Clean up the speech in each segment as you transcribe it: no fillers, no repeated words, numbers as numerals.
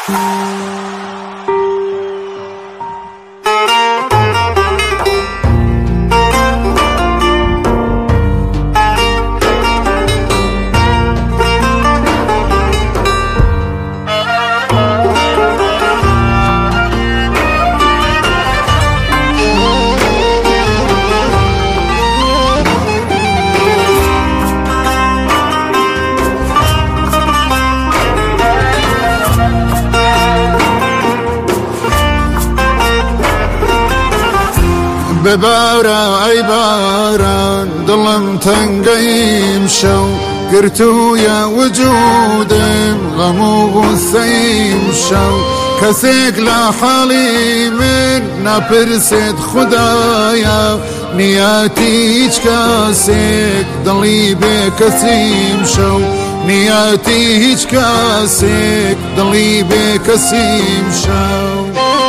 ببارا أي باران ضلم تنقيم شو قرتو يا وجودم غمو الثيم شو كسيك لا حالي من نابرسد خدايا نياتي كاسيك ضلي بكسيم شو نياتي كاسيك ضلي بكسيم شو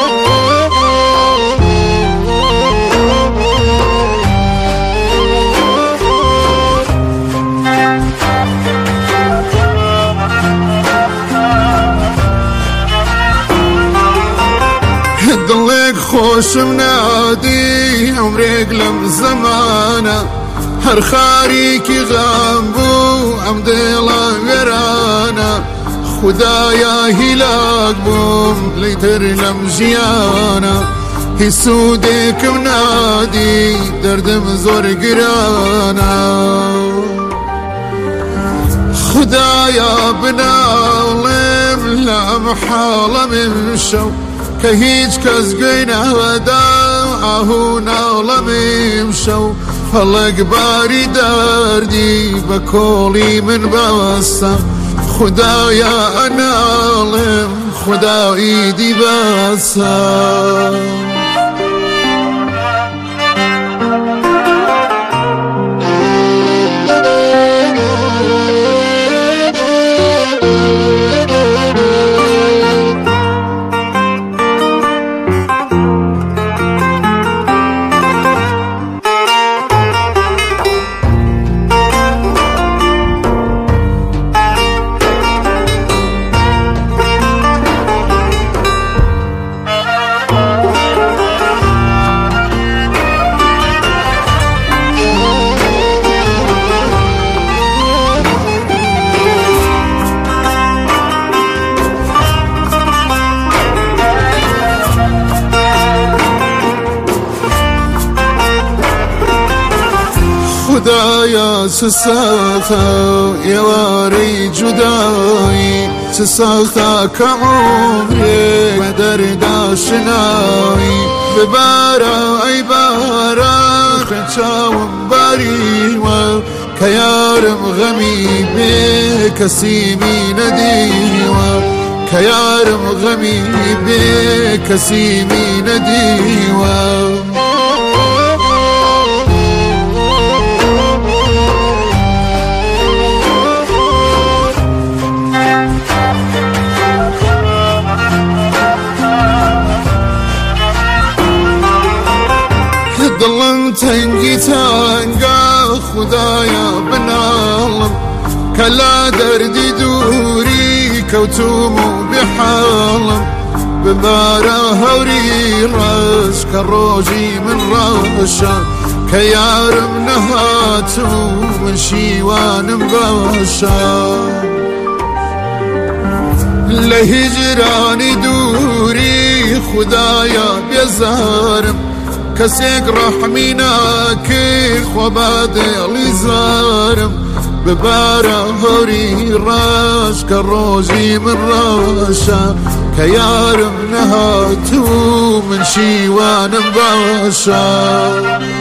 ضلك خوش منادي عمرك لم زمانه هر خاريكي غامبو عمديلا ويرانا خدايا هلاك بوم ليتر لم جيانا هي سودك منادي دردم زور قرانا خدايا بناولم لا محالة من شو كهيج كزقينا وداعهونا ولم شو هلا قباري داردي بكولي من باسا خدايا أنا علم خدا إيدي باسا خدايا سساخا يواري جداي سساخا كعمري بدردا شناي ببارا أي بارا خنشاوم باريوا كيارم غمي بكسيمي نديوا كيارم غمي بكسيمي نديوا ضلم تنقي تنقى خدايا بنالم كلا دردي دوري كوتوم بحالم ببارا هوري راس كروجي من راشا كيارم نهاتو من شيوان باشا لهجراني دوري خدايا بيزارم كسيك رحمينا كيخ وبادي لزارم ببارا هوري راش كروجي من راشا كيارم نهاتو من شيوان باشا